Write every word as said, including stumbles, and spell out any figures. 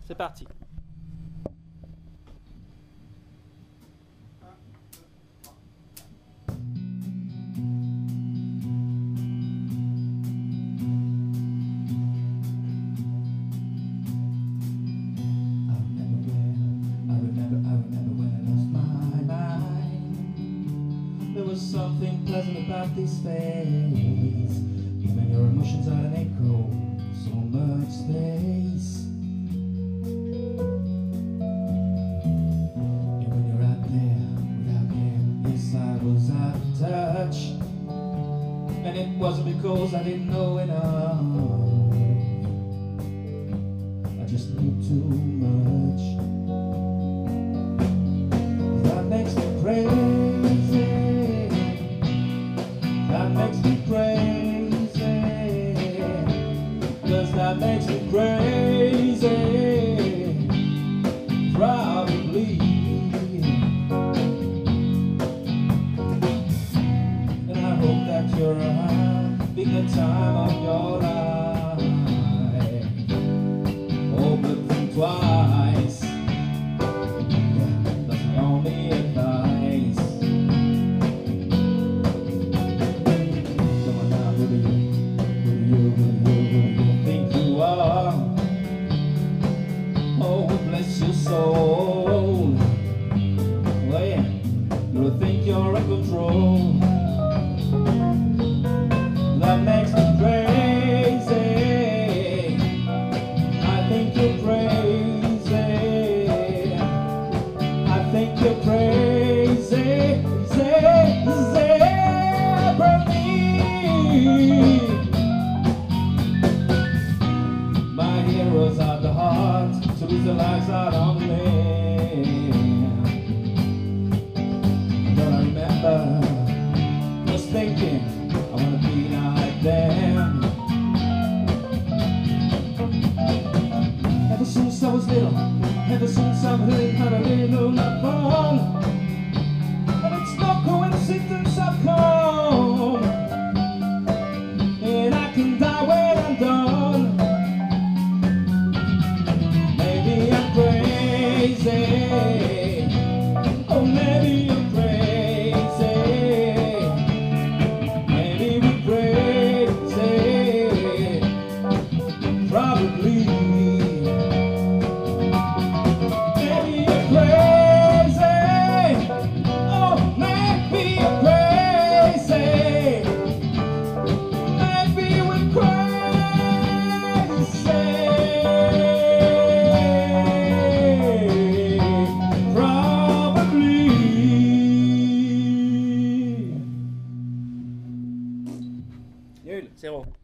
C'est parti. Something pleasant about this phase. Even your emotions are an echo, so much space. And when you're out there without care, yes, I was out of touch. And it wasn't because I didn't know enough, I just knew too much. That makes me crazy. That makes me crazy. Cause that makes me crazy. Probably. And I hope that you're having the time of your life. Oh, but think twice. Yeah, that's my only advice. Bless your soul. Well, yeah, you think you're in control. That makes me crazy. I think you're crazy. I think you're crazy. Zebra me. My heroes are the heart. To lose the lives out on me. Don't I remember just thinking I wanna be like them. Ever since I was little, ever since I've heard how to little my phone. And it's no coincidence I've come, and I can die when I'm done. Oh, maybe you're crazy. Maybe we're crazy. Probably. Maybe you're crazy. Oh, maybe you're crazy. Maybe we're crazy. Nul, zéro.